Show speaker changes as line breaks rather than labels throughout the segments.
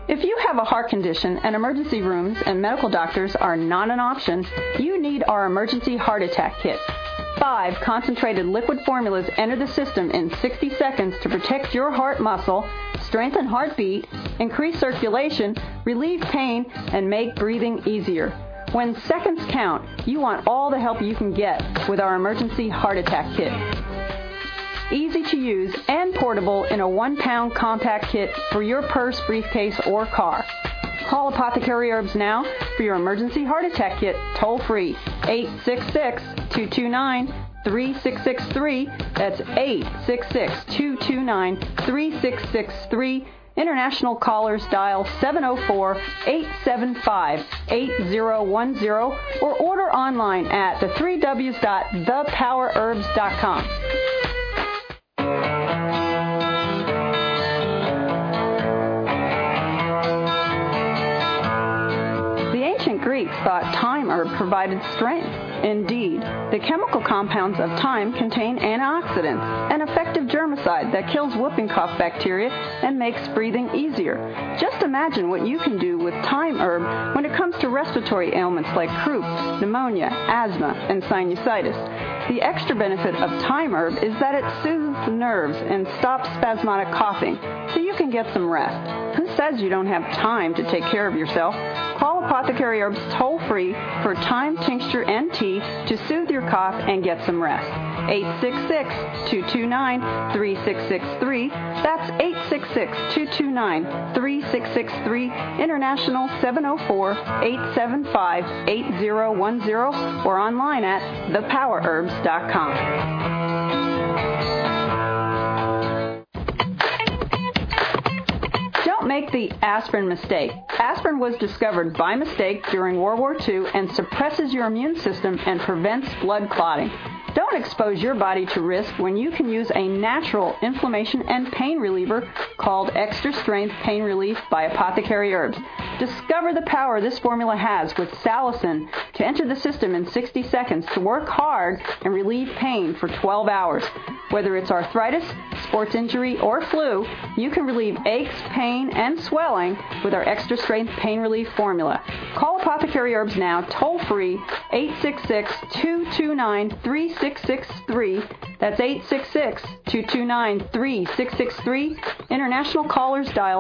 If you have a heart condition and emergency rooms and medical doctors are not an option, you need our emergency heart attack kit. 5 concentrated liquid formulas enter the system in 60 seconds to protect your heart muscle, strengthen heartbeat, increase circulation, relieve pain, and make breathing easier. When seconds count, you want all the help you can get with our emergency heart attack kit. Easy to use and portable in a 1-pound compact kit for your purse, briefcase, or car. Call Apothecary Herbs now for your emergency heart attack kit toll free, 866-229-3663. That's 866-229-3663. International callers dial 704-875-8010 or order online at the3ws.thepowerherbs.com. Greeks thought thyme herb provided strength. Indeed, the chemical compounds of thyme contain antioxidants, an effective germicide that kills whooping cough bacteria and makes breathing easier. Just imagine what you can do with thyme herb when it comes to respiratory ailments like croup, pneumonia, asthma, and sinusitis. The extra benefit of thyme herb is that it soothes the nerves and stops spasmodic coughing, so you can get some rest. Who says you don't have time to take care of yourself? Call Apothecary Herbs toll-free for thyme tincture and tea to soothe your cough and get some rest. 866-229-3663. That's 866-229-3663. International 704-875-8010 or online at thepowerherbs.com. Don't make the aspirin mistake. Aspirin was discovered by mistake during World War II and suppresses your immune system and prevents blood clotting. Don't expose your body to risk when you can use a natural inflammation and pain reliever called Extra Strength Pain Relief by Apothecary Herbs. Discover the power this formula has with salicin to enter the system in 60 seconds to work hard and relieve pain for 12 hours. Whether it's arthritis, sports injury, or flu, you can relieve aches, pain, and swelling with our Extra Strength Pain Relief formula. Call Apothecary Herbs now, toll-free, 866-229-3663. That's 866-229-3663. International callers dial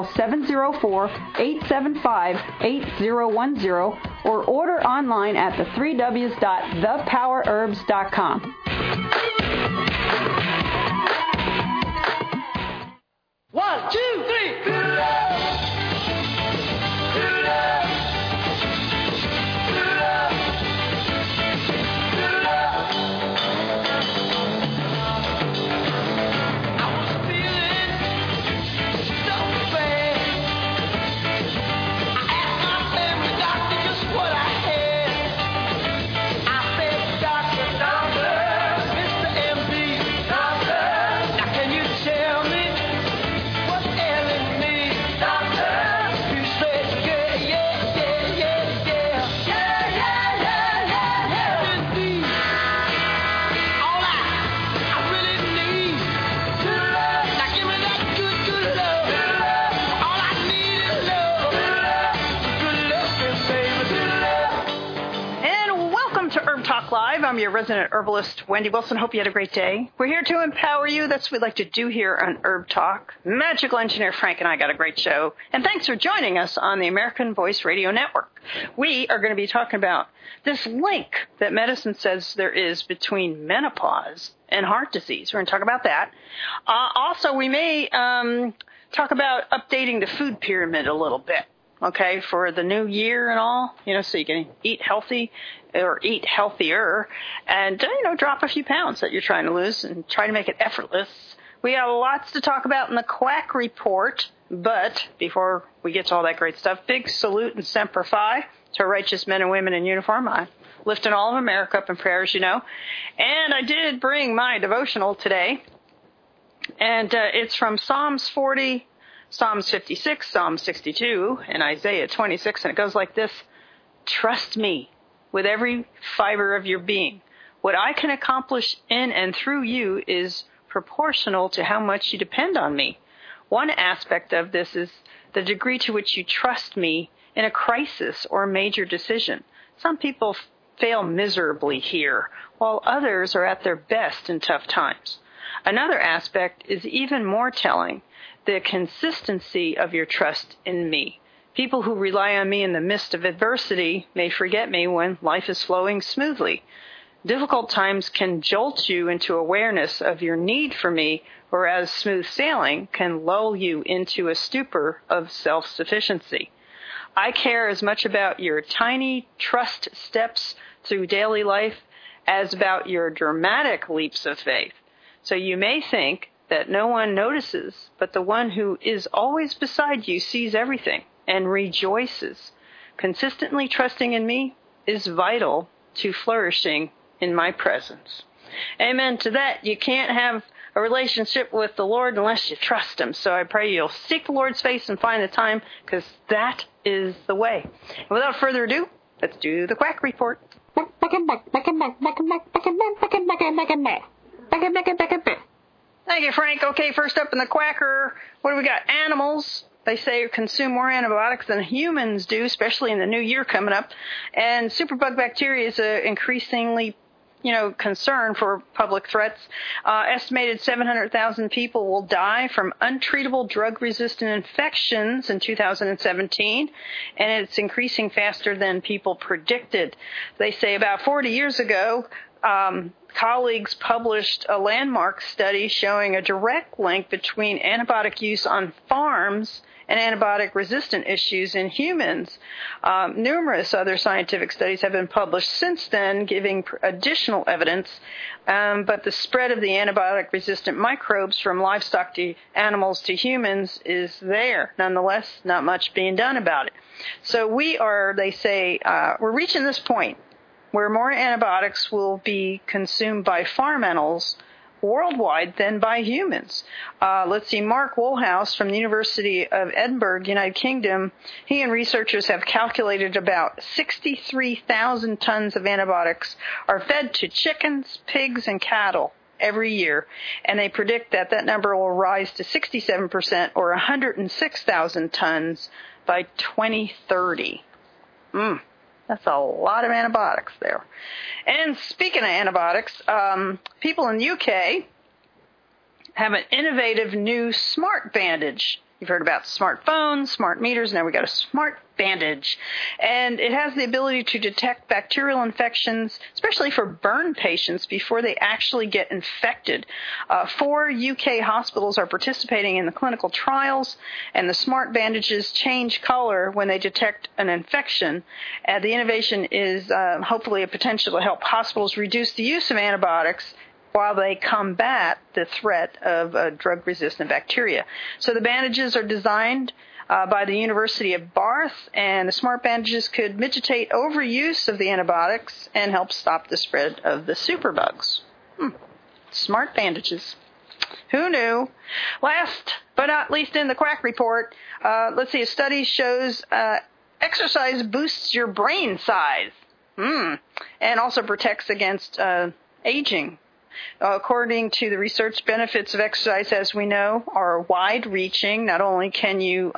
704-875-8010 or order online at the3ws.thepowerherbs.com.
1, 2, 3. I'm your resident herbalist, Wendy Wilson. Hope you had a great day. We're here to empower you. That's what we like to do here on Herb Talk. Magical engineer Frank and I got a great show. And thanks for joining us on the American Voice Radio Network. We are going to be talking about this link that medicine says there is between menopause and heart disease. We're going to talk about that. Also, we may talk about updating the food pyramid a little bit. Okay, for the new year and all, so you can eat healthy or eat healthier and, drop a few pounds that you're trying to lose and try to make it effortless. We have lots to talk about in the Quack Report, but before we get to all that great stuff, big salute and Semper Fi to righteous men and women in uniform. I'm lifting all of America up in prayers, And I did bring my devotional today, and it's from Psalms 40, Psalms 56, Psalm 62, and Isaiah 26, and it goes like this: trust me with every fiber of your being. What I can accomplish in and through you is proportional to how much you depend on me. One aspect of this is the degree to which you trust me in a crisis or a major decision. Some people fail miserably here, while others are at their best in tough times. Another aspect is even more telling, the consistency of your trust in me. People who rely on me in the midst of adversity may forget me when life is flowing smoothly. Difficult times can jolt you into awareness of your need for me, whereas smooth sailing can lull you into a stupor of self-sufficiency. I care as much about your tiny trust steps through daily life as about your dramatic leaps of faith. So you may think that no one notices, but the one who is always beside you sees everything and rejoices. Consistently trusting in me is vital to flourishing in my presence. Amen to that. You can't have a relationship with the Lord unless you trust Him. So I pray you'll seek the Lord's face and find the time, because that is the way. And without further ado, let's do the Quack Report. Thank you, Frank. Okay, first up in the Quacker, what do we got? Animals. They say consume more antibiotics than humans do, especially in the new year coming up. And superbug bacteria is increasingly concern for public threats. Estimated 700,000 people will die from untreatable drug-resistant infections in 2017, and it's increasing faster than people predicted. They say about 40 years ago, colleagues published a landmark study showing a direct link between antibiotic use on farms and antibiotic-resistant issues in humans. Numerous other scientific studies have been published since then, giving additional evidence, but the spread of the antibiotic-resistant microbes from livestock to animals to humans is there. Nonetheless, not much being done about it. So they say, we're reaching this point where more antibiotics will be consumed by farm animals worldwide than by humans. Let's see, Mark Woolhouse from the University of Edinburgh, United Kingdom, he and researchers have calculated about 63,000 tons of antibiotics are fed to chickens, pigs, and cattle every year, and they predict that number will rise to 67%, or 106,000 tons by 2030. That's a lot of antibiotics there. And speaking of antibiotics, people in the UK have an innovative new smart bandage. You've heard about smartphones, smart meters. Now we got a smart bandage. And it has the ability to detect bacterial infections, especially for burn patients, before they actually get infected. 4 UK hospitals are participating in the clinical trials, and the smart bandages change color when they detect an infection. The innovation is hopefully a potential to help hospitals reduce the use of antibiotics while they combat the threat of drug-resistant bacteria. So the bandages are designed by the University of Bath, and the smart bandages could mitigate overuse of the antibiotics and help stop the spread of the superbugs. Smart bandages. Who knew? Last but not least in the Quack Report, let's see, a study shows exercise boosts your brain size and also protects against aging. According to the research, benefits of exercise, as we know, are wide-reaching. Not only can you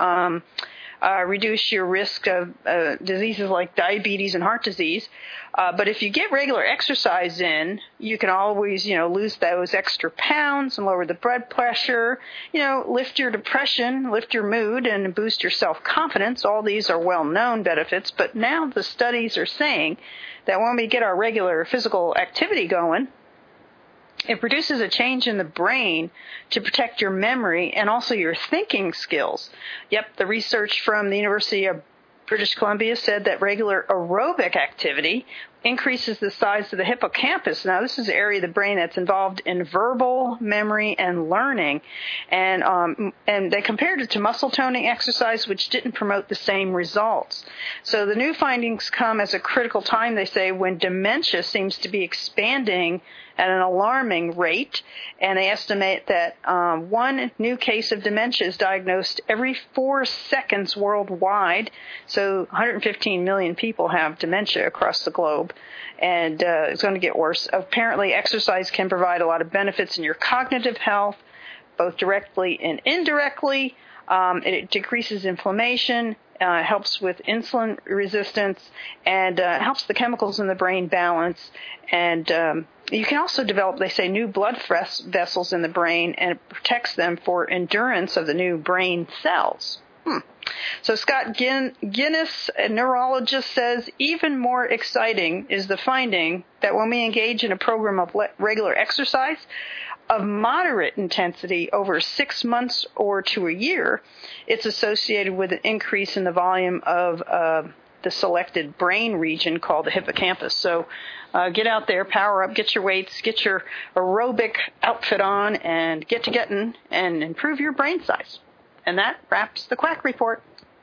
reduce your risk of diseases like diabetes and heart disease, but if you get regular exercise in, you can always, lose those extra pounds and lower the blood pressure, lift your depression, lift your mood, and boost your self-confidence. All these are well-known benefits, but now the studies are saying that when we get our regular physical activity going, it produces a change in the brain to protect your memory and also your thinking skills. Yep, the research from the University of British Columbia said that regular aerobic activity increases the size of the hippocampus. Now, this is the area of the brain that's involved in verbal memory and learning. And they compared it to muscle toning exercise, which didn't promote the same results. So the new findings come as a critical time, they say, when dementia seems to be expanding at an alarming rate. And they estimate that one new case of dementia is diagnosed every 4 seconds worldwide. So 115 million people have dementia across the globe. And it's going to get worse. Apparently, exercise can provide a lot of benefits in your cognitive health, both directly and indirectly. It decreases inflammation, helps with insulin resistance, and helps the chemicals in the brain balance. And you can also develop, they say, new blood vessels in the brain, and it protects them for endurance of the new brain cells. So Scott Guinness, a neurologist, says even more exciting is the finding that when we engage in a program of regular exercise of moderate intensity over 6 months or to a year, it's associated with an increase in the volume of the selected brain region called the hippocampus. So get out there, power up, get your weights, get your aerobic outfit on, and get to getting and improve your brain size. And that wraps the Quack Report.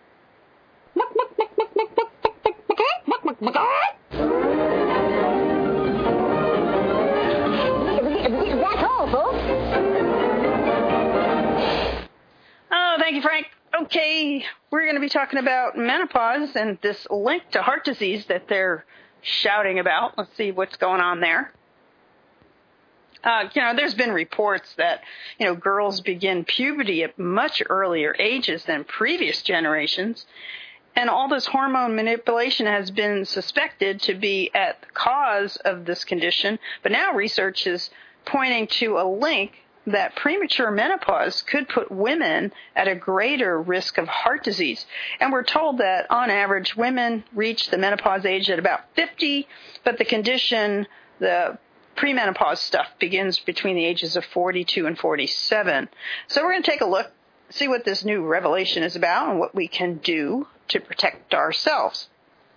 That's all, folks.
Oh, thank you, Frank. Okay, we're going to be talking about menopause and this link to heart disease that they're shouting about. Let's see what's going on there. There's been reports that, girls begin puberty at much earlier ages than previous generations. And all this hormone manipulation has been suspected to be at the cause of this condition. But now research is pointing to a link that premature menopause could put women at a greater risk of heart disease. And we're told that on average, women reach the menopause age at about 50, but the condition, the premenopause stuff, begins between the ages of 42 and 47. So we're going to take a look, see what this new revelation is about and what we can do to protect ourselves.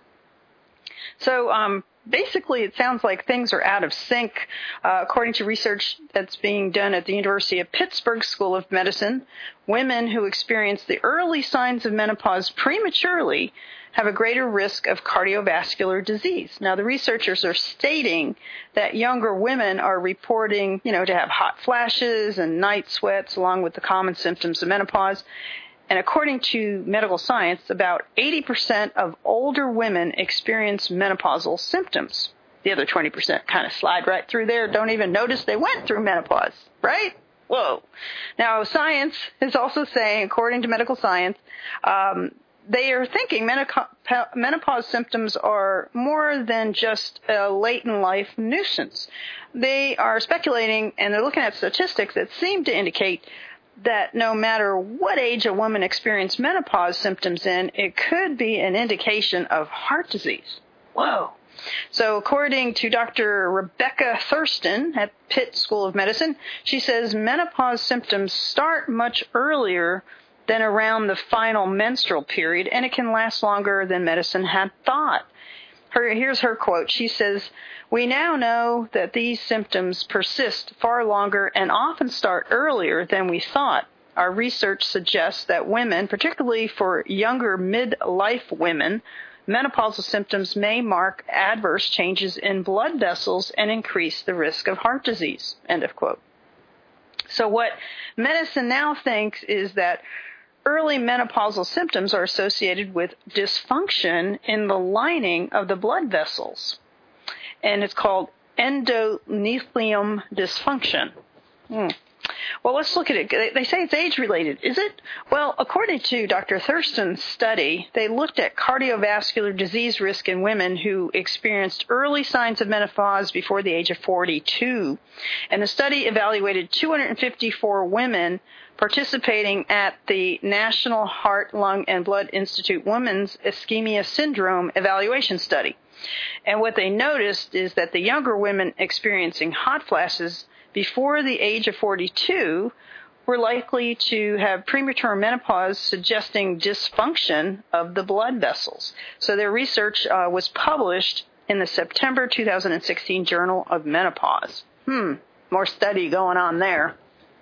So basically, it sounds like things are out of sync. According to research that's being done at the University of Pittsburgh School of Medicine, women who experience the early signs of menopause prematurely have a greater risk of cardiovascular disease. Now, the researchers are stating that younger women are reporting, to have hot flashes and night sweats along with the common symptoms of menopause. And according to medical science, about 80% of older women experience menopausal symptoms. The other 20% kind of slide right through there, don't even notice they went through menopause, right? Whoa. Now, science is also saying, according to medical science, they are thinking menopause symptoms are more than just a late-in-life nuisance. They are speculating, and they're looking at statistics that seem to indicate that no matter what age a woman experienced menopause symptoms in, it could be an indication of heart disease. Whoa. So according to Dr. Rebecca Thurston at Pitt School of Medicine, she says menopause symptoms start much earlier than around the final menstrual period, and it can last longer than medicine had thought. Here's her quote. She says, "We now know that these symptoms persist far longer and often start earlier than we thought. Our research suggests that women, particularly for younger midlife women, menopausal symptoms may mark adverse changes in blood vessels and increase the risk of heart disease." End of quote. So what medicine now thinks is that early menopausal symptoms are associated with dysfunction in the lining of the blood vessels. And it's called endothelium dysfunction. Well, let's look at it. They say it's age-related. Is it? Well, according to Dr. Thurston's study, they looked at cardiovascular disease risk in women who experienced early signs of menopause before the age of 42. And the study evaluated 254 women participating at the National Heart, Lung, and Blood Institute Women's Ischemia Syndrome Evaluation Study. And what they noticed is that the younger women experiencing hot flashes before the age of 42 were likely to have premature menopause, suggesting dysfunction of the blood vessels. So their research was published in the September 2016 Journal of Menopause. More study going on there.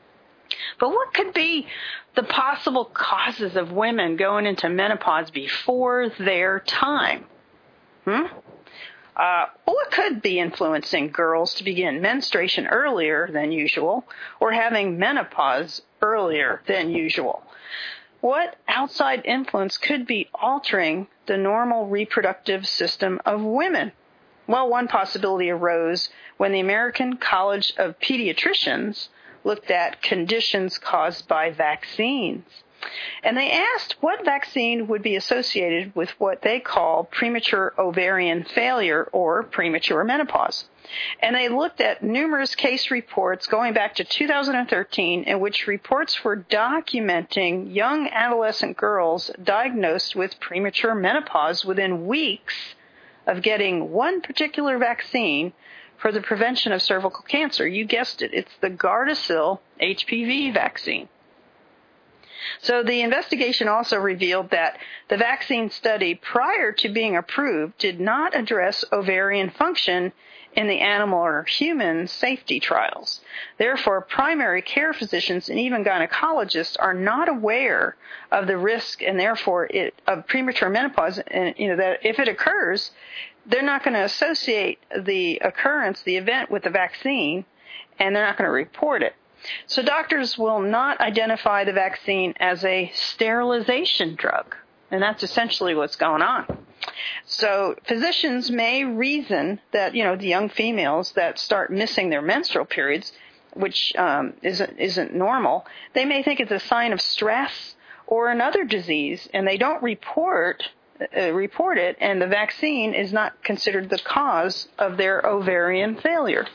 But what could be the possible causes of women going into menopause before their time? What could be influencing girls to begin menstruation earlier than usual or having menopause earlier than usual? What outside influence could be altering the normal reproductive system of women? Well, one possibility arose when the American College of Pediatricians looked at conditions caused by vaccines. And they asked what vaccine would be associated with what they call premature ovarian failure or premature menopause. And they looked at numerous case reports going back to 2013 in which reports were documenting young adolescent girls diagnosed with premature menopause within weeks of getting one particular vaccine for the prevention of cervical cancer. You guessed it. It's the Gardasil HPV vaccine. So the investigation also revealed that the vaccine study prior to being approved did not address ovarian function in the animal or human safety trials. Therefore, primary care physicians and even gynecologists are not aware of the risk and therefore of premature menopause. And that if it occurs, they're not going to associate the occurrence, the event, with the vaccine, and they're not going to report it. So doctors will not identify the vaccine as a sterilization drug, and that's essentially what's going on. So physicians may reason that, the young females that start missing their menstrual periods, which isn't normal, they may think it's a sign of stress or another disease, and they don't report it, and the vaccine is not considered the cause of their ovarian failure.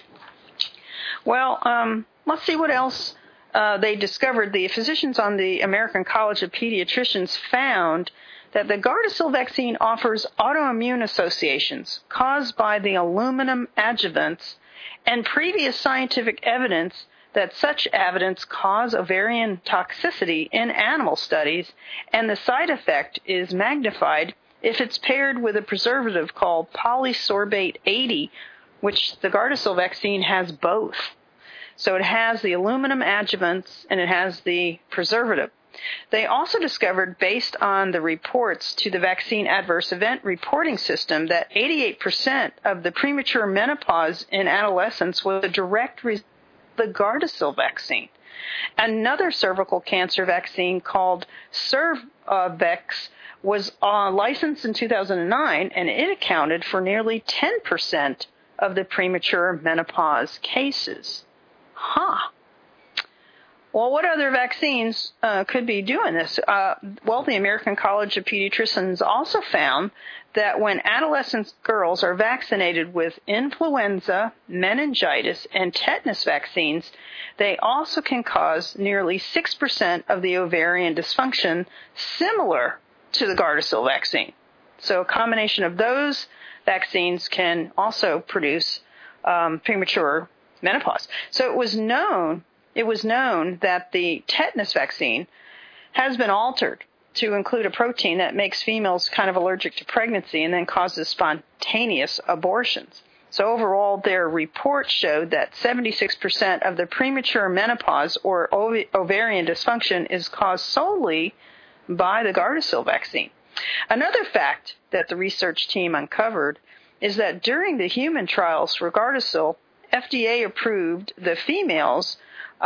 Well, let's see what else they discovered. The physicians on the American College of Pediatricians found that the Gardasil vaccine offers autoimmune associations caused by the aluminum adjuvants and previous scientific evidence that such adjuvants cause ovarian toxicity in animal studies, and the side effect is magnified if it's paired with a preservative called polysorbate 80, which the Gardasil vaccine has both. So it has the aluminum adjuvants and it has the preservative. They also discovered, based on the reports to the vaccine adverse event reporting system, that 88% of the premature menopause in adolescents was a direct result of the Gardasil vaccine. Another cervical cancer vaccine called Cervex was licensed in 2009, and it accounted for nearly 10% of the premature menopause cases. Well, what other vaccines could be doing this? The American College of Pediatricians also found that when adolescent girls are vaccinated with influenza, meningitis, and tetanus vaccines, they also can cause nearly 6% of the ovarian dysfunction, similar to the Gardasil vaccine. So a combination of those vaccines can also produce premature menopause. So it was known that the tetanus vaccine has been altered to include a protein that makes females kind of allergic to pregnancy and then causes spontaneous abortions. So overall, their report showed that 76% of the premature menopause or ovarian dysfunction is caused solely by the Gardasil vaccine. Another fact that the research team uncovered is that during the human trials for Gardasil, FDA approved the females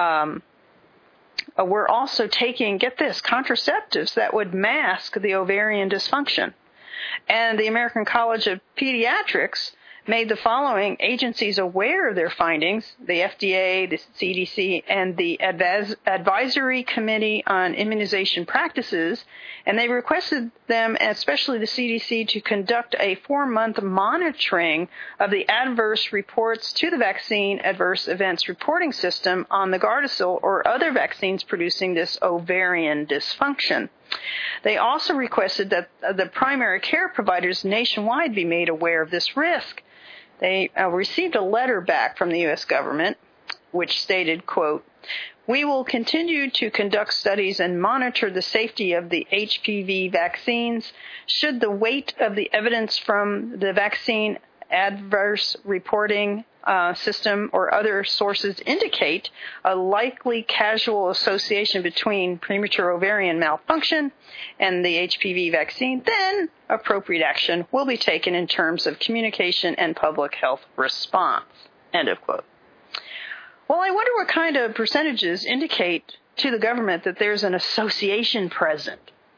were also taking, get this, contraceptives that would mask the ovarian dysfunction. And the American College of Pediatrics made the following agencies aware of their findings: the FDA, the CDC, and the Advisory Committee on Immunization Practices, and they requested them, especially the CDC, to conduct a 4-month monitoring of the adverse reports to the vaccine adverse events reporting system on the Gardasil or other vaccines producing this ovarian dysfunction. They also requested that the primary care providers nationwide be made aware of this risk. They received a letter back from the U.S. government which stated, quote, "We will continue to conduct studies and monitor the safety of the HPV vaccines. Should the weight of the evidence from the vaccine adverse reporting system or other sources indicate a likely causal association between premature ovarian malfunction and the HPV vaccine, then appropriate action will be taken in terms of communication and public health response." End of quote. Well, I wonder what kind of percentages indicate to the government that there's an association present.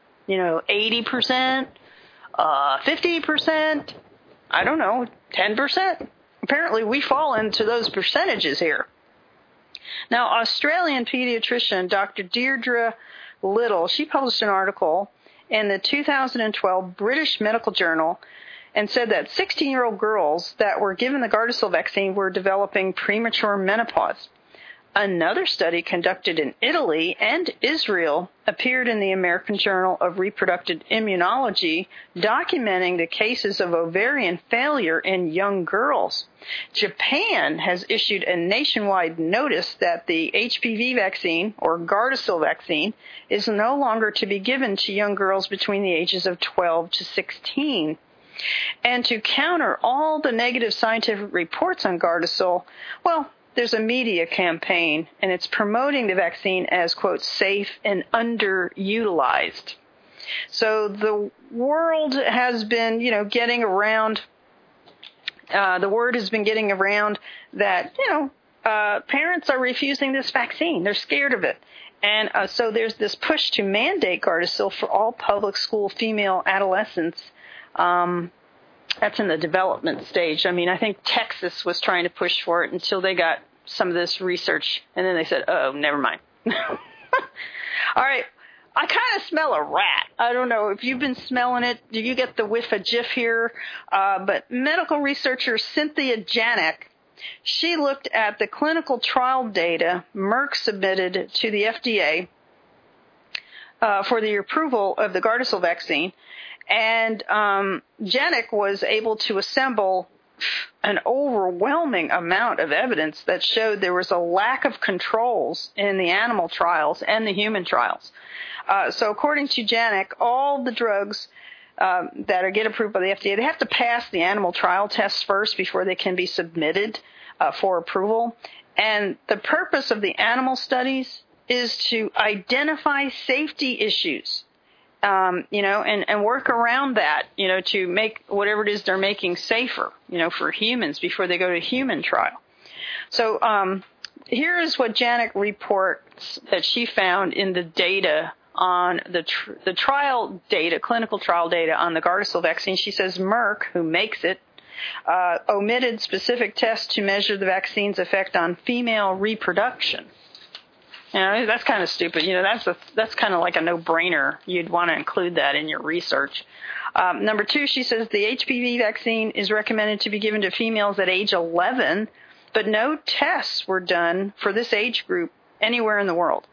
80%, 50%, I don't know, 10%. Apparently we fall into those percentages here. Now, Australian pediatrician Dr. Deirdre Little, she published an article in the 2012 British Medical Journal and said that 16-year-old girls that were given the Gardasil vaccine were developing premature menopause. Another study conducted in Italy and Israel appeared in the American Journal of Reproductive Immunology, documenting the cases of ovarian failure in young girls. Japan has issued a nationwide notice that the HPV vaccine, or Gardasil vaccine, is no longer to be given to young girls between the ages of 12 to 16. And to counter all the negative scientific reports on Gardasil, well, there's a media campaign, and it's promoting the vaccine as, quote, safe and underutilized. So the world has been, getting around, the word has been getting around that, parents are refusing this vaccine. They're scared of it. And so there's this push to mandate Gardasil for all public school female adolescents. That's in the development stage. I mean, I think Texas was trying to push for it until they got some of this research, and then they said, oh, never mind. All right. I kind of smell a rat. I don't know if you've been smelling it. Do you get the whiff of Jif here? But medical researcher Cynthia Janik, she looked at the clinical trial data Merck submitted to the FDA for the approval of the Gardasil vaccine. And Janik was able to assemble an overwhelming amount of evidence that showed there was a lack of controls in the animal trials and the human trials. So according to Janik, all the drugs that get approved by the FDA, they have to pass the animal trial tests first before they can be submitted for approval. And the purpose of the animal studies is to identify safety issues. And work around that, to make whatever it is they're making safer, for humans before they go to human trial. So here is what Janik reports that she found in the data on the trial data, clinical trial data on the Gardasil vaccine. She says Merck, who makes it, omitted specific tests to measure the vaccine's effect on female reproduction. That's kind of stupid. That's kind of like a no-brainer. You'd want to include that in your research. Number 2, she says the HPV vaccine is recommended to be given to females at age 11, but no tests were done for this age group anywhere in the world.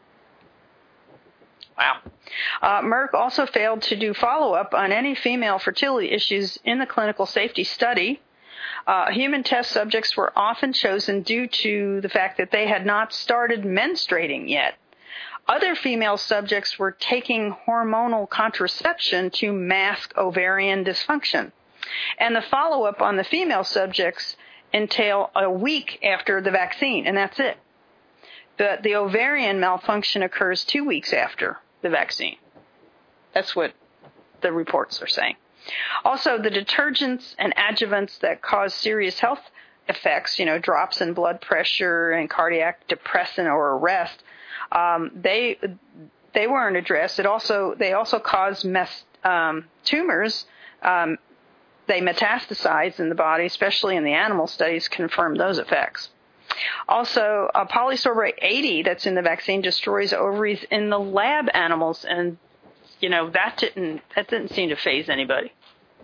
Wow. Merck also failed to do follow-up on any female fertility issues in the clinical safety study. Human test subjects were often chosen due to the fact that they had not started menstruating yet. Other female subjects were taking hormonal contraception to mask ovarian dysfunction. And the follow-up on the female subjects entail a week after the vaccine, and that's it. But the ovarian malfunction occurs 2 weeks after the vaccine. That's what the reports are saying. Also, the detergents and adjuvants that cause serious health effects, drops in blood pressure and cardiac depressant or arrest, they weren't addressed. They also cause tumors. They metastasize in the body, especially in the animal studies, confirmed those effects. Also, polysorbate 80 that's in the vaccine destroys ovaries in the lab animals, and that didn't seem to faze anybody.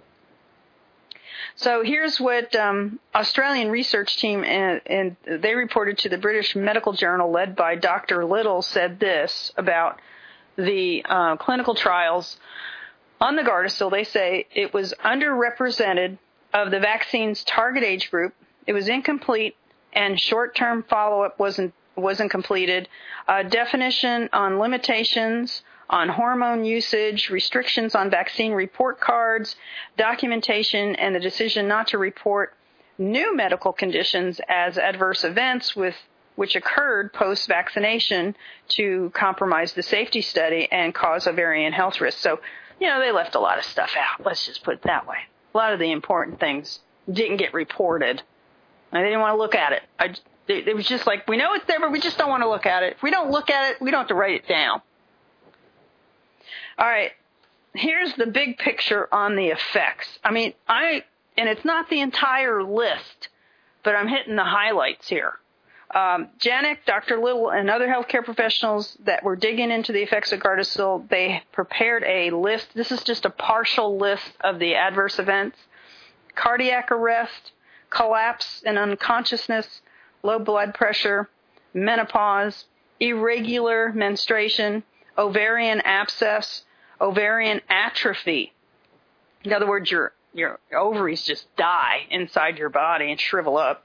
So here's what Australian research team and they reported to the British Medical Journal, led by Dr. Little, said this about the clinical trials on the Gardasil. They say it was underrepresented of the vaccine's target age group. It was incomplete, and short-term follow-up wasn't completed. Definition on limitations on hormone usage, restrictions on vaccine report cards, documentation, and the decision not to report new medical conditions as adverse events which occurred post-vaccination to compromise the safety study and cause ovarian health risks. So, they left a lot of stuff out. Let's just put it that way. A lot of the important things didn't get reported. I didn't want to look at it. It was just like, we know it's there, but we just don't want to look at it. If we don't look at it, we don't have to write it down. All right, here's the big picture on the effects. And it's not the entire list, but I'm hitting the highlights here. Janik, Dr. Little, and other healthcare professionals that were digging into the effects of Gardasil, they prepared a list. This is just a partial list of the adverse events. Cardiac arrest, collapse and unconsciousness, low blood pressure, menopause, irregular menstruation, ovarian abscess, ovarian atrophy. In other words, your ovaries just die inside your body and shrivel up.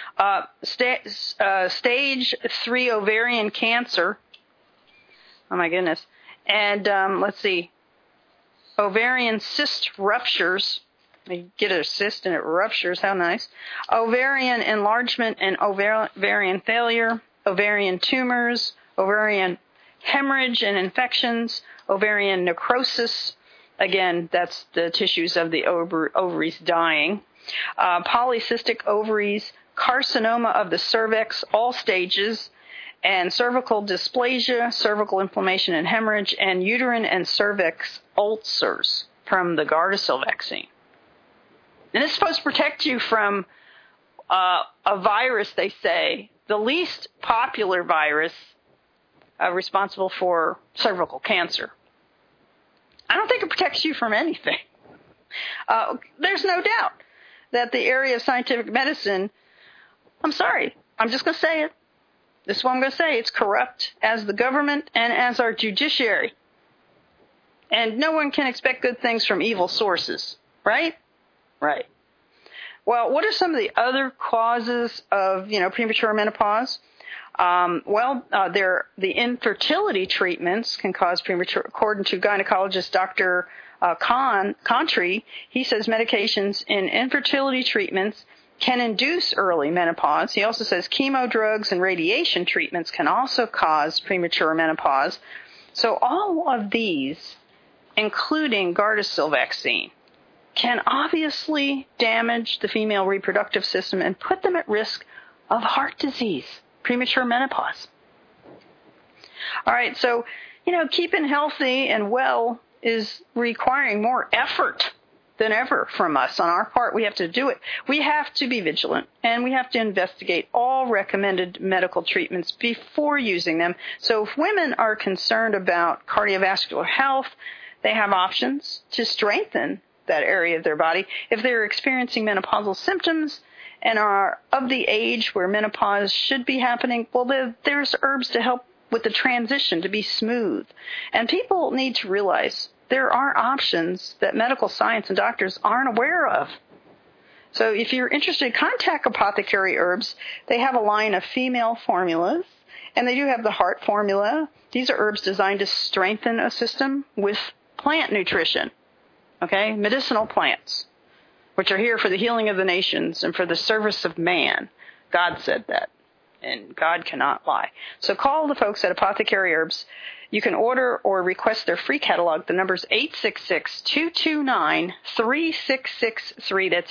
Stage 3 ovarian cancer. Oh, my goodness. And let's see. Ovarian cyst ruptures. You get a cyst and it ruptures. How nice. Ovarian enlargement and ovarian failure. Ovarian tumors. Ovarian hemorrhage and infections. Ovarian necrosis. Again, that's the tissues of the ovaries dying. Polycystic ovaries, carcinoma of the cervix, all stages, and cervical dysplasia, cervical inflammation and hemorrhage, and uterine and cervix ulcers from the Gardasil vaccine. And it's supposed to protect you from a virus, they say, the least popular virus responsible for cervical cancer. I don't think it protects you from anything. There's no doubt that the area of scientific medicine, I'm sorry, I'm just going to say it. This is what I'm going to say. It's corrupt as the government and as our judiciary. And no one can expect good things from evil sources, right? Right. Well, what are some of the other causes of, premature menopause? The infertility treatments can cause premature, according to gynecologist Dr. Contri. He says medications in infertility treatments can induce early menopause. He also says chemo drugs and radiation treatments can also cause premature menopause. So all of these, including Gardasil vaccine, can obviously damage the female reproductive system and put them at risk of heart disease. Premature menopause. All right, so, keeping healthy and well is requiring more effort than ever from us. On our part, we have to do it. We have to be vigilant, and we have to investigate all recommended medical treatments before using them. So if women are concerned about cardiovascular health, they have options to strengthen that area of their body. If they're experiencing menopausal symptoms, and are of the age where menopause should be happening, well, there's herbs to help with the transition to be smooth. And people need to realize there are options that medical science and doctors aren't aware of. So if you're interested, contact Apothecary Herbs. They have a line of female formulas, and they do have the heart formula. These are herbs designed to strengthen a system with plant nutrition, medicinal plants, which are here for the healing of the nations and for the service of man. God said that, and God cannot lie. So call the folks at Apothecary Herbs. You can order or request their free catalog. The number's 866-229-3663. That's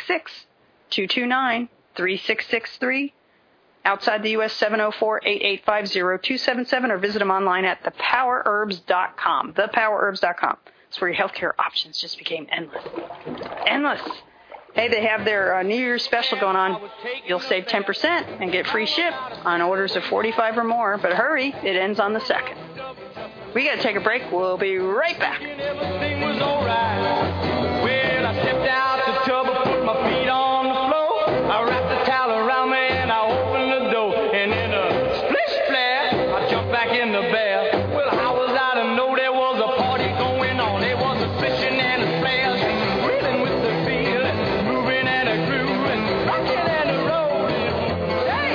866-229-3663. Outside the U.S., 704-885-0277, or visit them online at thepowerherbs.com. Thepowerherbs.com. It's where your healthcare options just became endless. Endless. Hey, they have their New Year's special going on. You'll save 10% and get free ship on orders of 45 or more. But hurry, it ends on the 2nd. We got to take a break. We'll be right back.
Everything was all right. When I stepped out the tub, I put my feet on the floor. I wrapped the towel around me and I opened the door. And in a splish splash, I jumped back in the bath. Well, how was I to know there was a party going on? There was a splishing and a splash, reeling with the feel, moving and a groove, and rocking and a rolling. Hey,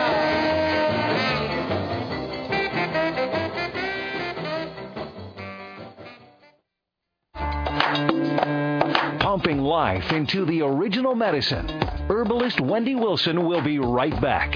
yeah! Pumping life into the original medicine. Herbalist Wendy Wilson will be right back.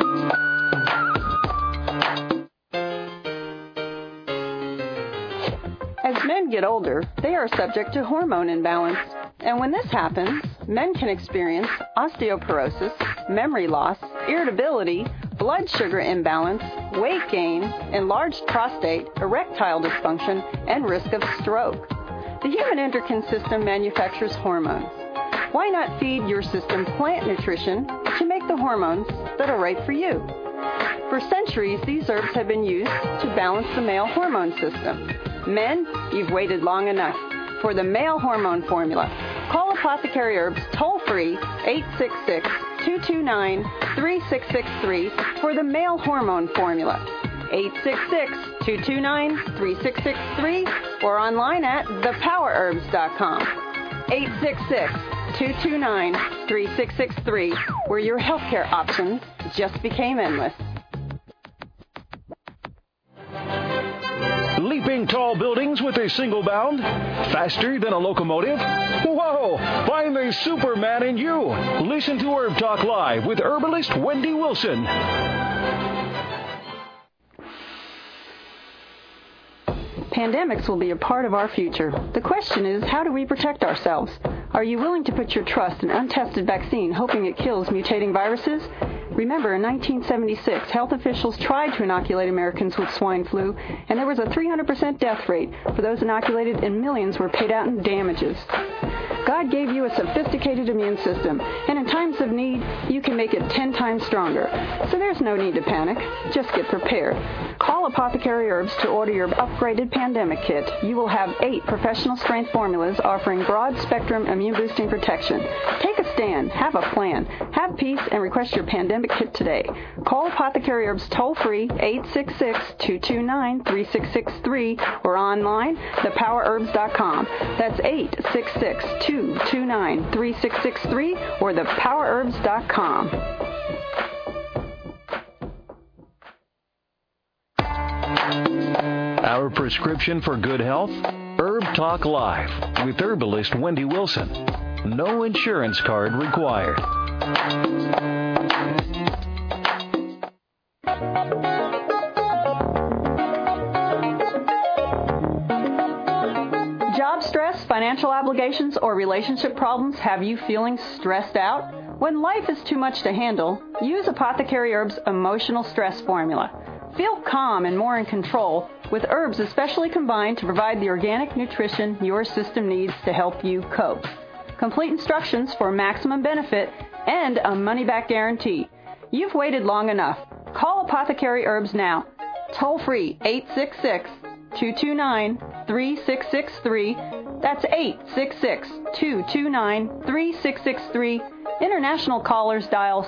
As men get older, they are subject to hormone imbalance. And when this happens, men can experience osteoporosis, memory loss, irritability, blood sugar imbalance, weight gain, enlarged prostate, erectile dysfunction, and risk of stroke. The human endocrine system manufactures hormones. Why not feed your system plant nutrition to make the hormones that are right for you. For centuries, these herbs have been used to balance the male hormone system. Men, you've waited long enough for the male hormone formula. Call Apothecary Herbs toll-free 866-229-3663 for the male hormone formula. 866-229-3663 or online at thepowerherbs.com. 866-229-3663, where your healthcare options just became endless.
Leaping tall buildings with a single bound? Faster than a locomotive? Whoa! Find the Superman in you! Listen to Herb Talk Live with herbalist Wendy Wilson.
Pandemics will be a part of our future. The question is, how do we protect ourselves? Are you willing to put your trust in untested vaccine, hoping it kills mutating viruses? Remember, in 1976, health officials tried to inoculate Americans with swine flu, and there was a 300% death rate for those inoculated, and millions were paid out in damages. God gave you a sophisticated immune system, and in times of need, you can make it 10 times stronger. So there's no need to panic. Just get prepared. Call Apothecary Herbs to order your upgraded pandemic kit. You will have 8 professional-strength formulas offering broad-spectrum immune-boosting protection. Take a stand. Have a plan. Have peace and request your pandemic kit today. Call Apothecary Herbs toll-free 866-229-3663 or online, thepowerherbs.com. That's 866-229-3663 or thepowerherbs.com.
Our prescription for good health? Herb Talk Live with herbalist Wendy Wilson. No insurance card required.
Job stress, financial obligations, or relationship problems have you feeling stressed out? When life is too much to handle, use Apothecary Herbs Emotional Stress Formula. Feel calm and more in control with herbs especially combined to provide the organic nutrition your system needs to help you cope. Complete instructions for maximum benefit and a money-back guarantee. You've waited long enough. Call Apothecary Herbs now. Toll free 866-229-3663. That's 866-229-3663. International callers dial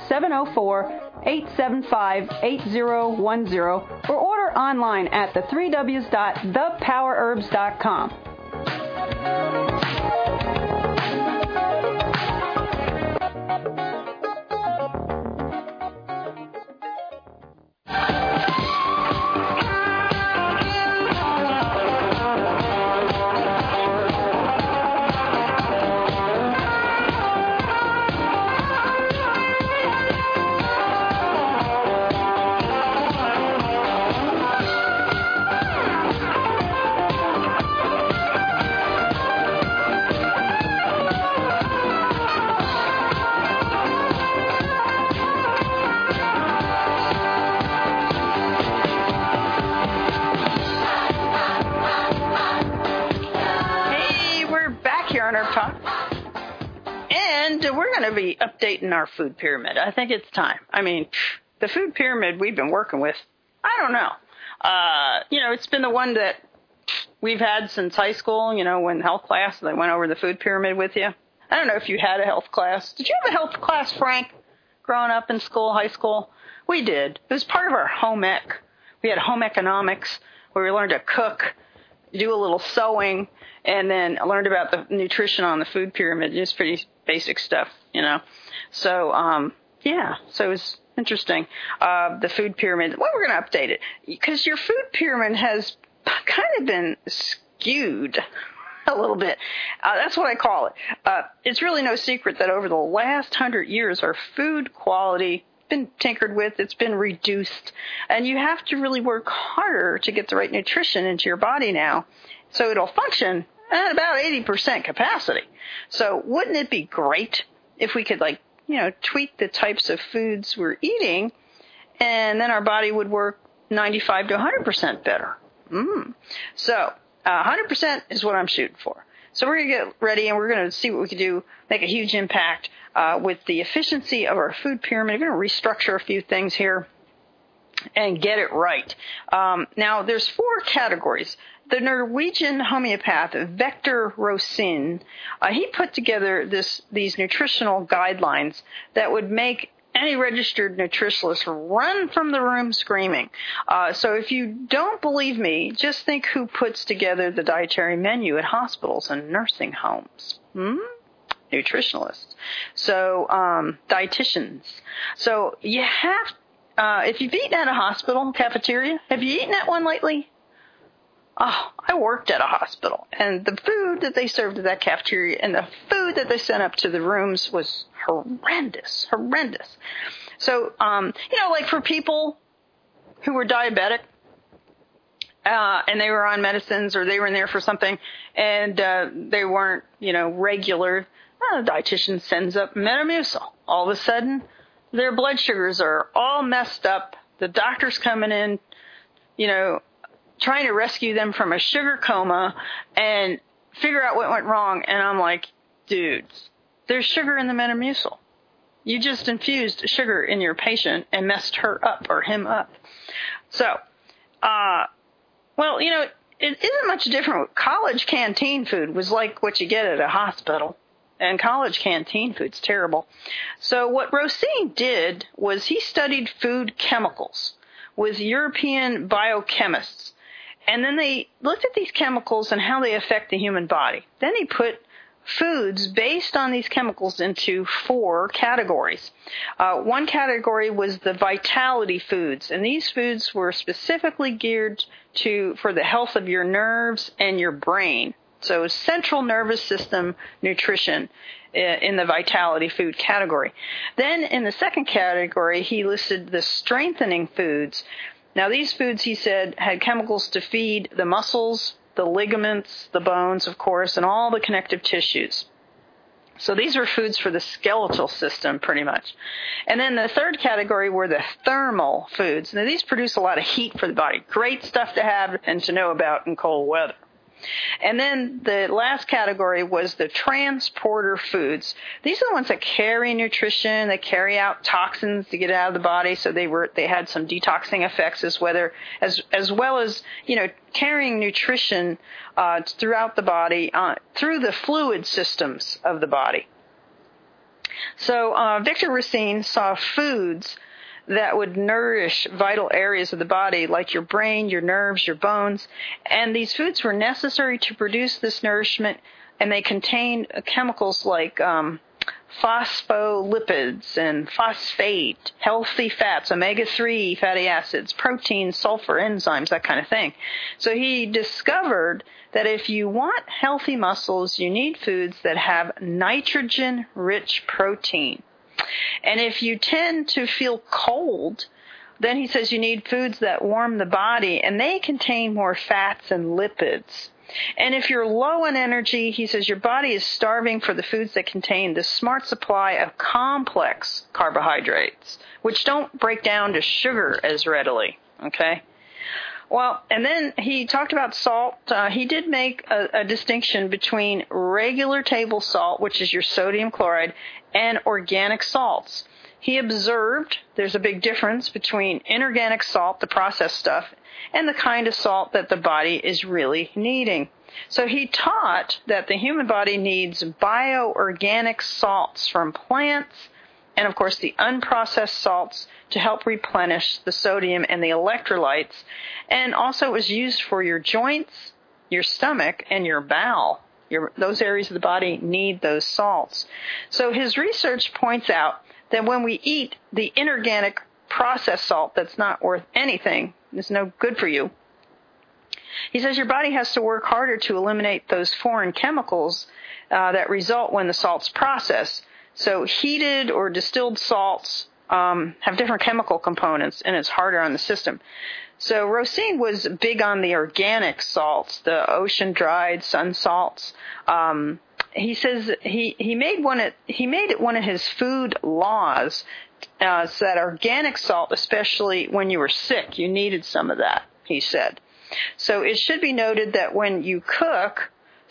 704-875-8010 or order online at the 3Ws.thepowerherbs.com.
We're going to be updating our food pyramid. I think it's time. I mean, the food pyramid we've been working with, I don't know. It's been the one that we've had since high school, when health class, they went over the food pyramid with you. I don't know if you had a health class. Did you have a health class, Frank, growing up in school, high school? We did. It was part of our home ec. We had home economics where we learned to cook, do a little sewing, and then I learned about the nutrition on the food pyramid. It's pretty basic stuff, So, so it was interesting. The food pyramid, well, we're going to update it because your food pyramid has kind of been skewed a little bit. That's what I call it. It's really no secret that over the last 100 years, our food quality been tinkered with, it's been reduced, and you have to really work harder to get the right nutrition into your body now so it'll function at about 80% capacity. So wouldn't it be great if we could tweak the types of foods we're eating and then our body would work 95 to 100% better? So 100% is what I'm shooting for. So we're going to get ready, and we're going to see what we can do, make a huge impact with the efficiency of our food pyramid. We're going to restructure a few things here and get it right. Now, there's 4 categories. The Norwegian homeopath, Victor Rosin, he put together these nutritional guidelines that would make any registered nutritionalist run from the room screaming. So if you don't believe me, just think who puts together the dietary menu at hospitals and nursing homes. Nutritionalists. So dietitians. So you have, if you've eaten at a hospital cafeteria, have you eaten at one lately? Oh, I worked at a hospital, and the food that they served at that cafeteria and the food that they sent up to the rooms was horrendous. So, like for people who were diabetic, and they were on medicines or they were in there for something, and they weren't, regular, the dietitian sends up Metamucil. All of a sudden, their blood sugars are all messed up. The doctor's coming in, trying to rescue them from a sugar coma and figure out what went wrong. And I'm like, dudes, there's sugar in the Metamucil. You just infused sugar in your patient and messed her up or him up. So, it isn't much different. College canteen food was like what you get at a hospital. And college canteen food's terrible. So what Rosin did was he studied food chemicals with European biochemists. And then they looked at these chemicals and how they affect the human body. Then he put foods based on these chemicals into 4 categories. One category was the vitality foods, and these foods were specifically geared for the health of your nerves and your brain. So central nervous system nutrition in the vitality food category. Then in the second category, he listed the strengthening foods. Now, these foods, he said, had chemicals to feed the muscles, the ligaments, the bones, of course, and all the connective tissues. So these were foods for the skeletal system, pretty much. And then the third category were the thermal foods. Now, these produce a lot of heat for the body. Great stuff to have and to know about in cold weather. And then the last category was the transporter foods. These are the ones that carry nutrition, they carry out toxins to get out of the body, so they had some detoxing effects as well as carrying nutrition throughout the body through the fluid systems of the body. So Victor Rosin saw foods that would nourish vital areas of the body like your brain, your nerves, your bones. And these foods were necessary to produce this nourishment, and they contained chemicals like phospholipids and phosphate, healthy fats, omega-3 fatty acids, protein, sulfur, enzymes, that kind of thing. So he discovered that if you want healthy muscles, you need foods that have nitrogen-rich protein. And if you tend to feel cold, then he says you need foods that warm the body, and they contain more fats and lipids. And if you're low on energy, he says your body is starving for the foods that contain the smart supply of complex carbohydrates, which don't break down to sugar as readily, okay? Well, and then he talked about salt. He did make a distinction between regular table salt, which is your sodium chloride, and organic salts. He observed there's a big difference between inorganic salt, the processed stuff, and the kind of salt that the body is really needing. So he taught that the human body needs bioorganic salts from plants and, of course, the unprocessed salts to help replenish the sodium and the electrolytes. And also it was used for your joints, your stomach, and your bowel. Those areas of the body need those salts. So his research points out that when we eat the inorganic processed salt that's not worth anything, it's no good for you, he says your body has to work harder to eliminate those foreign chemicals that result when the salt's processed. So heated or distilled salts have different chemical components, and it's harder on the system. So Rosin was big on the organic salts, the ocean-dried sun salts. He says he made it one of his food laws so that organic salt, especially when you were sick, you needed some of that, he said. So it should be noted that when you cook,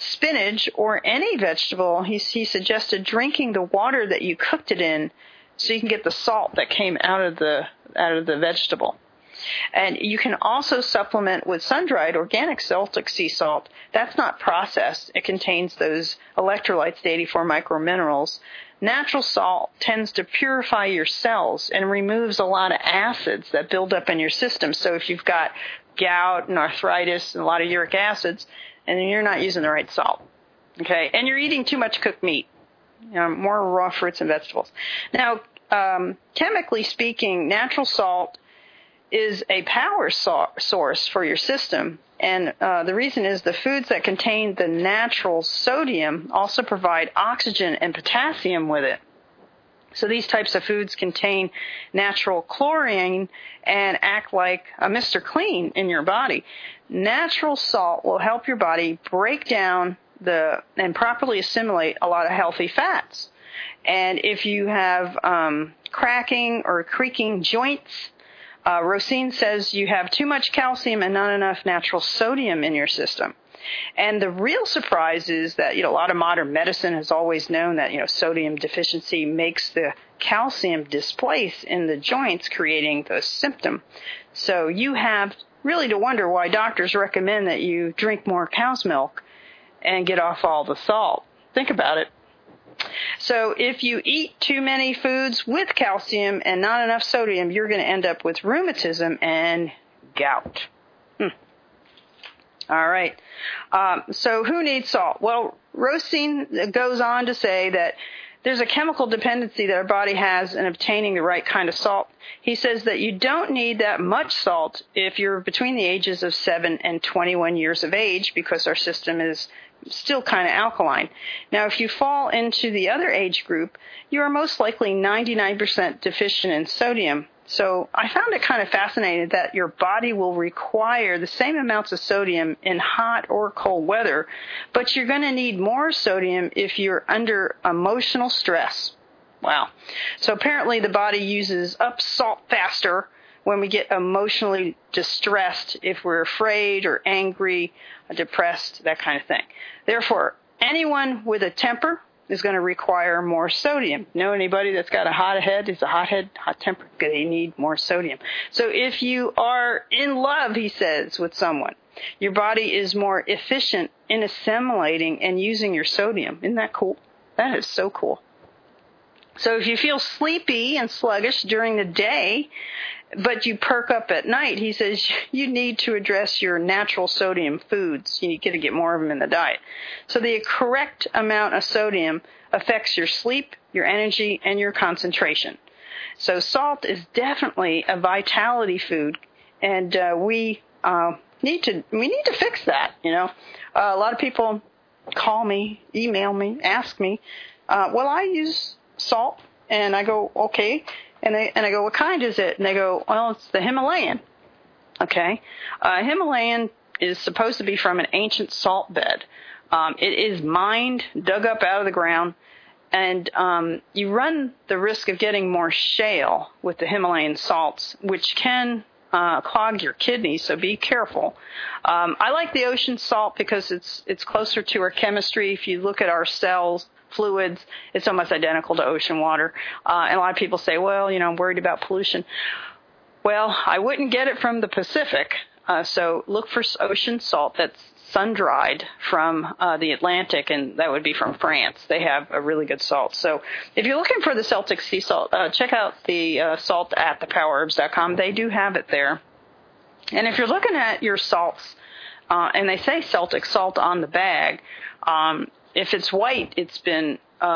spinach or any vegetable, he suggested drinking the water that you cooked it in so you can get the salt that came out of the vegetable. And you can also supplement with sun-dried organic Celtic sea salt. That's not processed. It contains those electrolytes, the 84 microminerals. Natural salt tends to purify your cells and removes a lot of acids that build up in your system. So if you've got gout and arthritis and a lot of uric acids, and then you're not using the right salt, okay? And you're eating too much cooked meat, more raw fruits and vegetables. Now, chemically speaking, natural salt is a power source for your system. And the reason is the foods that contain the natural sodium also provide oxygen and potassium with it. So these types of foods contain natural chlorine and act like a Mr. Clean in your body. Natural salt will help your body break down and properly assimilate a lot of healthy fats. And if you have cracking or creaking joints, Rosine says you have too much calcium and not enough natural sodium in your system. And the real surprise is that, a lot of modern medicine has always known that, sodium deficiency makes the calcium displace in the joints, creating the symptom. So you have really to wonder why doctors recommend that you drink more cow's milk and get off all the salt. Think about it. So if you eat too many foods with calcium and not enough sodium, you're going to end up with rheumatism and gout. All right. So who needs salt? Well, Rosine goes on to say that there's a chemical dependency that our body has in obtaining the right kind of salt. He says that you don't need that much salt if you're between the ages of 7 and 21 years of age, because our system is still kind of alkaline. Now, if you fall into the other age group, you are most likely 99% deficient in sodium. So I found it kind of fascinating that your body will require the same amounts of sodium in hot or cold weather, but you're going to need more sodium if you're under emotional stress. Wow. So apparently the body uses up salt faster when we get emotionally distressed, if we're afraid or angry, depressed, that kind of thing. Therefore, anyone with a temper is going to require more sodium. Know anybody that's got a hot head, is a hot head, hot temper? They need more sodium. So if you are in love, he says, with someone, your body is more efficient in assimilating and using your sodium. Isn't that cool? That is so cool. So if you feel sleepy and sluggish during the day, but you perk up at night, he says you need to address your natural sodium foods. You got to get more of them in the diet. So the correct amount of sodium affects your sleep, your energy, and your concentration. So salt is definitely a vitality food, and we need to fix that. A lot of people call me, email me, ask me, well, I use salt, and I go, okay. And I go, what kind is it? And they go, well, it's the Himalayan. Okay. Himalayan is supposed to be from an ancient salt bed. It is mined, dug up out of the ground, and you run the risk of getting more shale with the Himalayan salts, which can clog your kidneys, so be careful. I like the ocean salt because it's closer to our chemistry. If you look at our cells, fluids, it's almost identical to ocean water. And a lot of people say, well, I'm worried about pollution. Well, I wouldn't get it from the Pacific. So look for ocean salt that's sun-dried from the Atlantic, and that would be from France. They have a really good salt. So if you're looking for the Celtic sea salt, check out the salt at thepowerherbs.com. They do have it there. And if you're looking at your salts, and they say Celtic salt on the bag, if it's white, it's been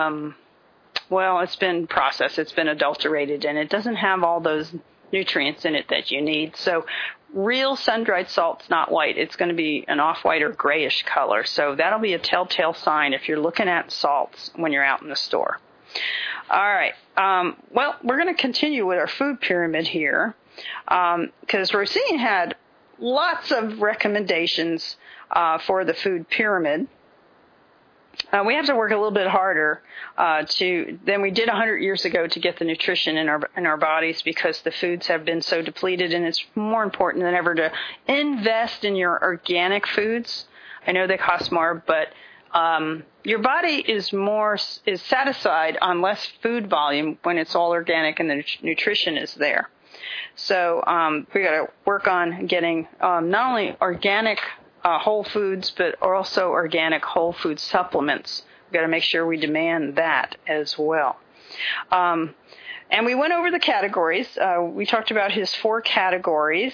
processed, it's been adulterated, and it doesn't have all those nutrients in it that you need. So real sun-dried salt's not white. It's going to be an off-white or grayish color. So that'll be a telltale sign if you're looking at salts when you're out in the store. All right. Well, we're going to continue with our food pyramid here because Rosine had lots of recommendations for the food pyramid. We have to work a little bit harder than we did 100 years ago to get the nutrition in our bodies, because the foods have been so depleted, and it's more important than ever to invest in your organic foods. I know they cost more, but Your body is satisfied on less food volume when it's all organic and the nutrition is there. So we got to work on getting not only organic whole foods, but also organic whole food supplements. We've got to make sure we demand that as well. And we went over the categories. We talked about his 4 categories.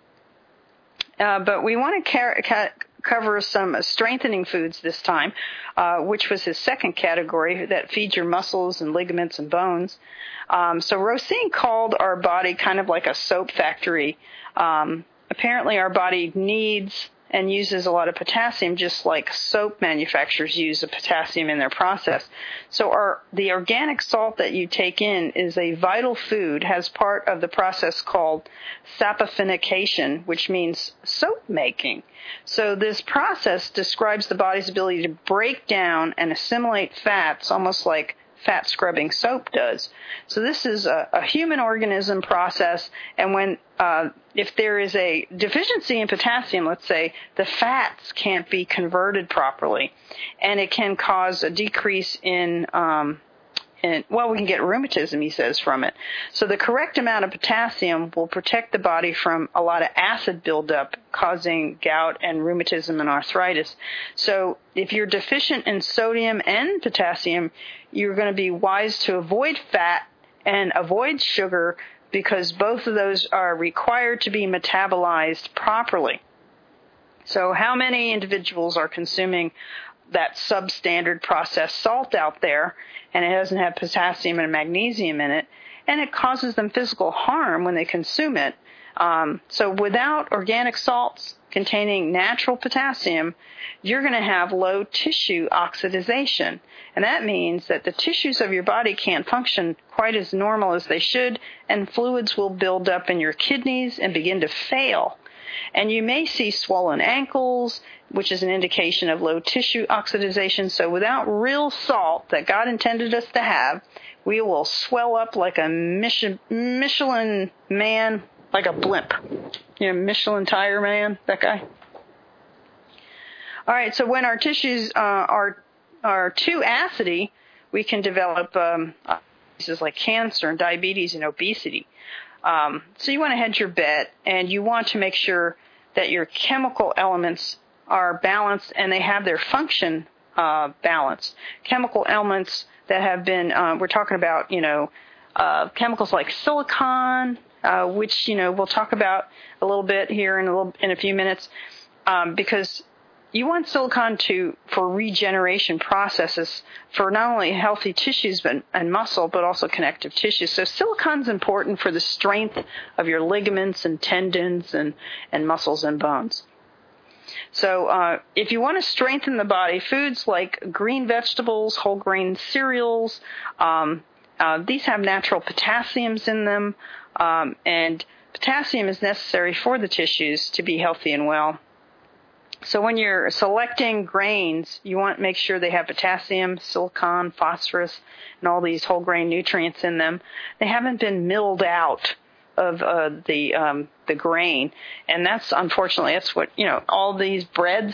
But we want to cover some strengthening foods this time, which was his second category that feeds your muscles and ligaments and bones. So Rosine called our body kind of like a soap factory. Apparently our body needs and uses a lot of potassium, just like soap manufacturers use the potassium in their process. So the organic salt that you take in is a vital food, has part of the process called saponification, which means soap making. So this process describes the body's ability to break down and assimilate fats, almost like fat scrubbing soap does. So this is a human organism process, and when if there is a deficiency in potassium, let's say, the fats can't be converted properly, and it can cause a decrease in we can get rheumatism, he says, from it. So the correct amount of potassium will protect the body from a lot of acid buildup, causing gout and rheumatism and arthritis. So if you're deficient in sodium and potassium, you're going to be wise to avoid fat and avoid sugar, because both of those are required to be metabolized properly. So how many individuals are consuming that substandard processed salt out there, and it doesn't have potassium and magnesium in it, and it causes them physical harm when they consume it. So without organic salts containing natural potassium, you're going to have low tissue oxidation. And that means that the tissues of your body can't function quite as normal as they should, and fluids will build up in your kidneys and begin to fail. And you may see swollen ankles, which is an indication of low tissue oxidation. So without real salt that God intended us to have, we will swell up like a Michelin man, like a blimp. You know, Michelin tire man, that guy. All right, so when our tissues are too acidy, we can develop diseases like cancer and diabetes and obesity. So you want to hedge your bet, and you want to make sure that your chemical elements are balanced and they have their function balanced. Chemical elements that have been, we're talking about, chemicals like silicon, which, we'll talk about a little bit here in a few minutes, because you want silicon for regeneration processes for not only healthy tissues and muscle, but also connective tissues. So silicon's important for the strength of your ligaments and tendons and muscles and bones. So if you want to strengthen the body, foods like green vegetables, whole grain cereals, these have natural potassiums in them, and potassium is necessary for the tissues to be healthy and well. So when you're selecting grains, you want to make sure they have potassium, silicon, phosphorus, and all these whole grain nutrients in them. They haven't been milled out of the grain, and that's what all these breads,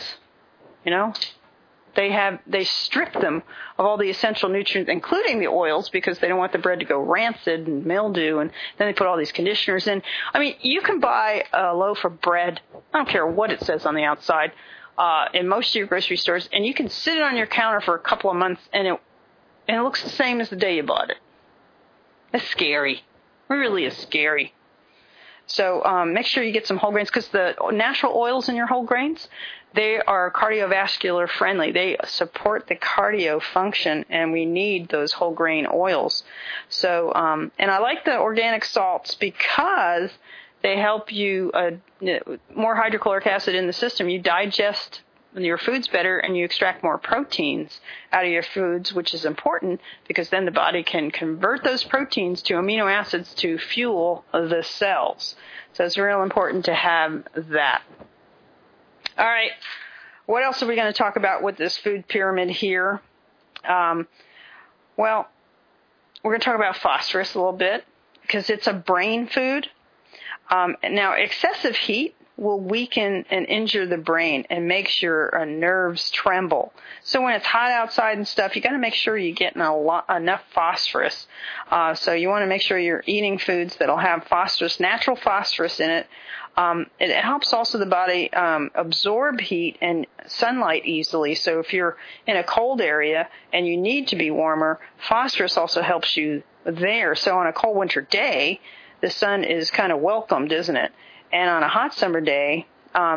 they strip them of all the essential nutrients, including the oils, because they don't want the bread to go rancid and mildew, and then they put all these conditioners in. I mean, you can buy a loaf of bread, I don't care what it says on the outside, in most of your grocery stores, and you can sit it on your counter for a couple of months, and it looks the same as the day you bought it. It's scary. It really is scary. So make sure you get some whole grains, because the natural oils in your whole grains, they are cardiovascular friendly. They support the cardio function, and we need those whole grain oils. So, and I like the organic salts because they help you, more hydrochloric acid in the system. You digest your foods better, and you extract more proteins out of your foods, which is important because then the body can convert those proteins to amino acids to fuel the cells. So it's real important to have that. All right, what else are we going to talk about with this food pyramid here? Well, we're going to talk about phosphorus a little bit because it's a brain food. Now, excessive heat will weaken and injure the brain and makes your nerves tremble. So when it's hot outside and stuff, you got to make sure you're getting enough phosphorus. So you want to make sure you're eating foods that'll have phosphorus, natural phosphorus in it. It helps also the body absorb heat and sunlight easily. So if you're in a cold area and you need to be warmer, phosphorus also helps you there. So on a cold winter day, the sun is kind of welcomed, isn't it? And on a hot summer day,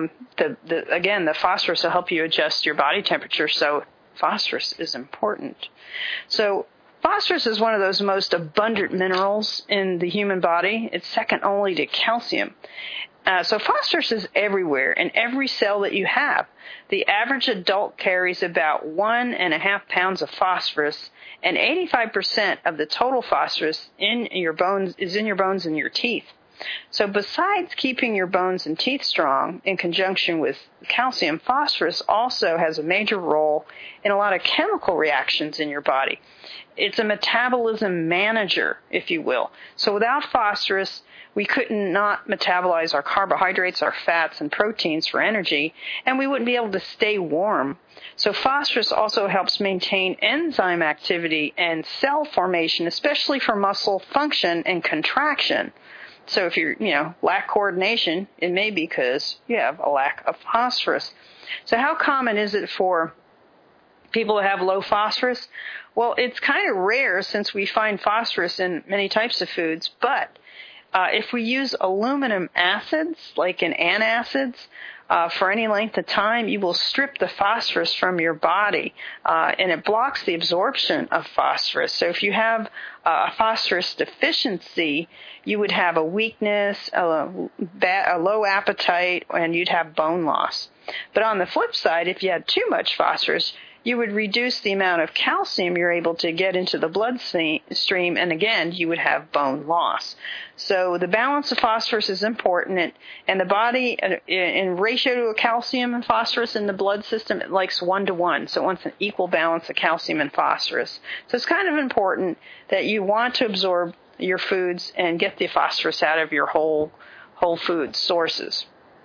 the phosphorus will help you adjust your body temperature. So phosphorus is important. So phosphorus is one of those most abundant minerals in the human body. It's second only to calcium. So phosphorus is everywhere in every cell that you have. The average adult carries about 1.5 pounds of phosphorus, and 85% of the total phosphorus in your bones is in your bones and your teeth. So besides keeping your bones and teeth strong in conjunction with calcium, phosphorus also has a major role in a lot of chemical reactions in your body. It's a metabolism manager, if you will. So without phosphorus, we could not metabolize our carbohydrates, our fats, and proteins for energy, and we wouldn't be able to stay warm. So phosphorus also helps maintain enzyme activity and cell formation, especially for muscle function and contraction. So if you lack coordination, it may be because you have a lack of phosphorus. So how common is it for people to have low phosphorus? Well, it's kind of rare since we find phosphorus in many types of foods, but if we use aluminum acids, like in antacids, for any length of time, you will strip the phosphorus from your body, and it blocks the absorption of phosphorus. So if you have a phosphorus deficiency, you would have a weakness, a low appetite, and you'd have bone loss. But on the flip side, if you had too much phosphorus, you would reduce the amount of calcium you're able to get into the bloodstream, and again, you would have bone loss. So the balance of phosphorus is important, and the body, in ratio to a calcium and phosphorus in the blood system, it likes 1-to-1. So it wants an equal balance of calcium and phosphorus. So it's kind of important that you want to absorb your foods and get the phosphorus out of your whole food sources.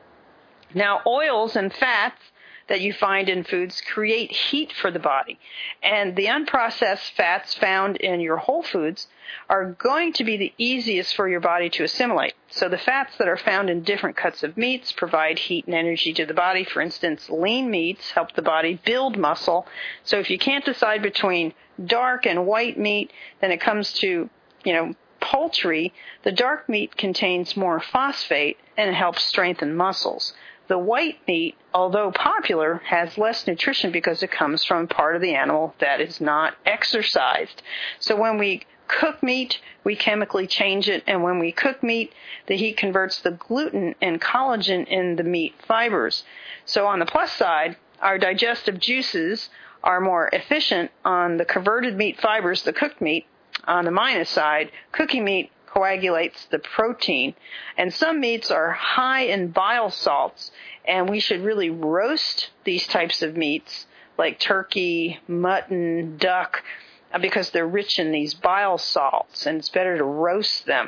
Now, oils and fats that you find in foods create heat for the body. And the unprocessed fats found in your whole foods are going to be the easiest for your body to assimilate. So the fats that are found in different cuts of meats provide heat and energy to the body. For instance, lean meats help the body build muscle. So if you can't decide between dark and white meat, then it comes to, poultry, the dark meat contains more phosphate and it helps strengthen muscles. The white meat, although popular, has less nutrition because it comes from part of the animal that is not exercised. So when we cook meat, we chemically change it, and when we cook meat, the heat converts the gluten and collagen in the meat fibers. So on the plus side, our digestive juices are more efficient on the converted meat fibers, the cooked meat. On the minus side, cooking meat coagulates the protein. And some meats are high in bile salts, and we should really roast these types of meats like turkey, mutton, duck, because they're rich in these bile salts, and it's better to roast them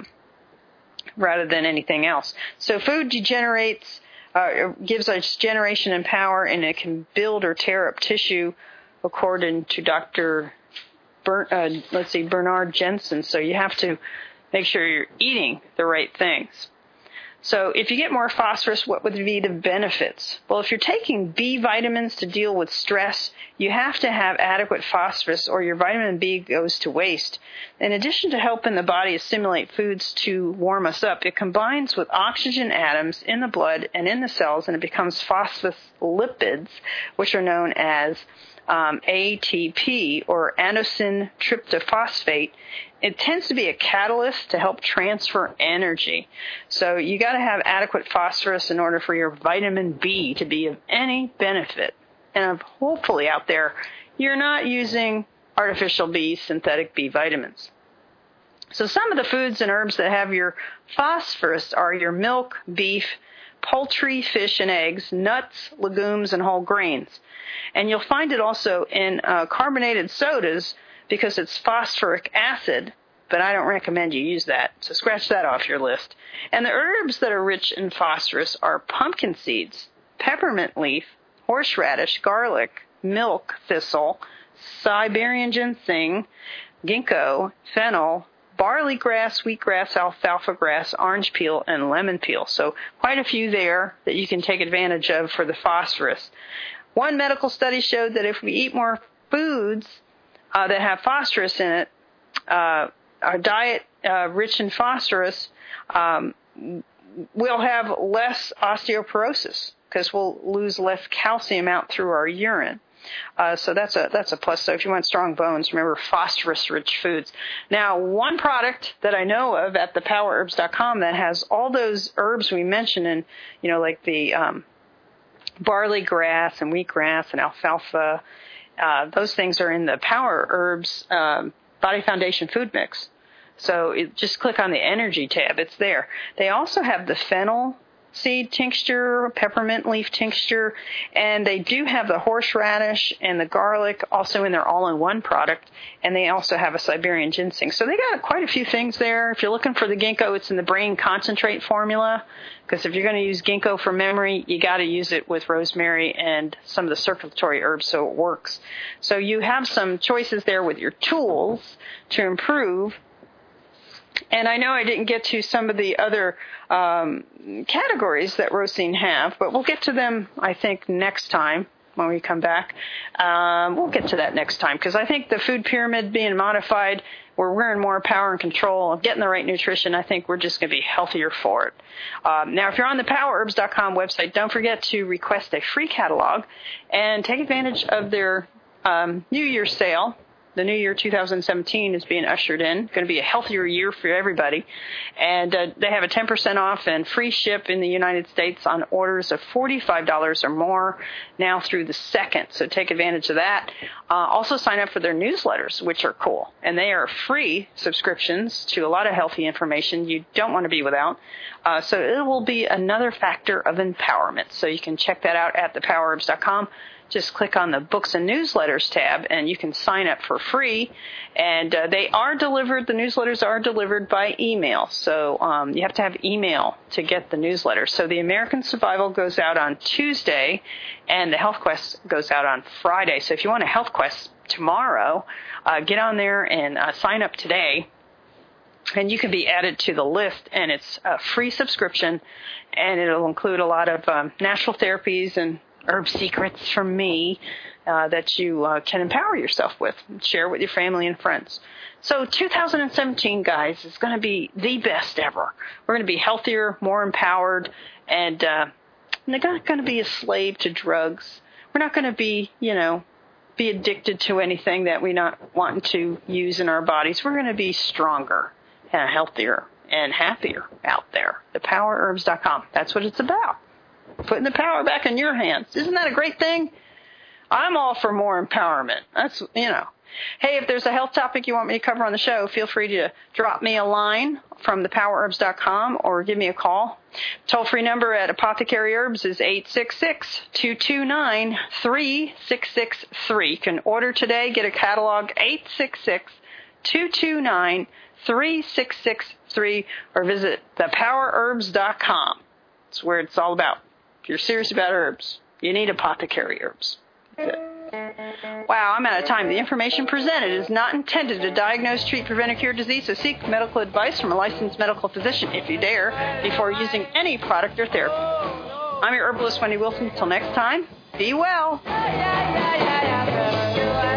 rather than anything else. So food gives us generation and power, and it can build or tear up tissue, according to Dr. Bernard Jensen. So you have to make sure you're eating the right things. So if you get more phosphorus, what would be the benefits? Well, if you're taking B vitamins to deal with stress, you have to have adequate phosphorus or your vitamin B goes to waste. In addition to helping the body assimilate foods to warm us up, it combines with oxygen atoms in the blood and in the cells, and it becomes phospholipids, which are known as ATP, or adenosine tryptophosphate. It tends to be a catalyst to help transfer energy. So you got to have adequate phosphorus in order for your vitamin B to be of any benefit. And hopefully out there, you're not using artificial B, synthetic B vitamins. So some of the foods and herbs that have your phosphorus are your milk, beef, poultry, fish, and eggs, nuts, legumes, and whole grains. And you'll find it also in carbonated sodas because it's phosphoric acid, but I don't recommend you use that. So scratch that off your list. And the herbs that are rich in phosphorus are pumpkin seeds, peppermint leaf, horseradish, garlic, milk thistle, Siberian ginseng, ginkgo, fennel, barley grass, wheatgrass, alfalfa grass, orange peel, and lemon peel. So quite a few there that you can take advantage of for the phosphorus. One medical study showed that if we eat more foods that have phosphorus in it, our diet rich in phosphorus, we'll have less osteoporosis because we'll lose less calcium out through our urine. So that's a plus. So if you want strong bones, remember phosphorus-rich foods. Now, one product that I know of at thepowerherbs.com that has all those herbs we mentioned, and like the barley grass and wheatgrass and alfalfa, those things are in the Power Herbs Body Foundation Food Mix. So just click on the Energy tab. It's there. They also have the fennel seed tincture, peppermint leaf tincture, and they do have the horseradish and the garlic also in their all-in-one product, and they also have a Siberian ginseng. So they got quite a few things there. If you're looking for the ginkgo, it's in the brain concentrate formula, because if you're going to use ginkgo for memory, you got to use it with rosemary and some of the circulatory herbs so it works. So you have some choices there with your tools to improve. And I know I didn't get to some of the other categories that Rosine have, but we'll get to them, I think, next time when we come back. We'll get to that next time, because I think the food pyramid being modified, where we're in more power and control of getting the right nutrition, I think we're just going to be healthier for it. Now, if you're on the PowerHerbs.com website, don't forget to request a free catalog and take advantage of their New Year's sale. The new year 2017 is being ushered in. Going to be a healthier year for everybody. And they have a 10% off and free ship in the United States on orders of $45 or more now through the 2nd. So take advantage of that. Also sign up for their newsletters, which are cool. And they are free subscriptions to a lot of healthy information you don't want to be without. So it will be another factor of empowerment. So you can check that out at thepowerherbs.com. Just click on the Books and Newsletters tab, and you can sign up for free. And they are delivered, the newsletters are delivered by email. So you have to have email to get the newsletter. So the American Survival goes out on Tuesday, and the Health Quest goes out on Friday. So if you want a Health Quest tomorrow, get on there and sign up today. And you can be added to the list, and it's a free subscription, and it'll include a lot of natural therapies and herb secrets from me that you can empower yourself with and share with your family and friends. So 2017, guys, is going to be the best ever. We're going to be healthier, more empowered, and we're not going to be a slave to drugs. We're not going to be, be addicted to anything that we're not wanting to use in our bodies. We're going to be stronger and healthier and happier out there. ThePowerHerbs.com. That's what it's about. Putting the power back in your hands. Isn't that a great thing? I'm all for more empowerment. That's, Hey, if there's a health topic you want me to cover on the show, feel free to drop me a line from thepowerherbs.com or give me a call. Toll-free number at Apothecary Herbs is 866-229-3663. You can order today, get a catalog, 866-229-3663, or visit thepowerherbs.com. That's where it's all about. If you're serious about herbs, you need Apothecary Herbs. That's it. Wow, I'm out of time. The information presented is not intended to diagnose, treat, prevent, or cure disease, so seek medical advice from a licensed medical physician, if you dare, before using any product or therapy. I'm your herbalist, Wendy Wilson. Until next time, be well.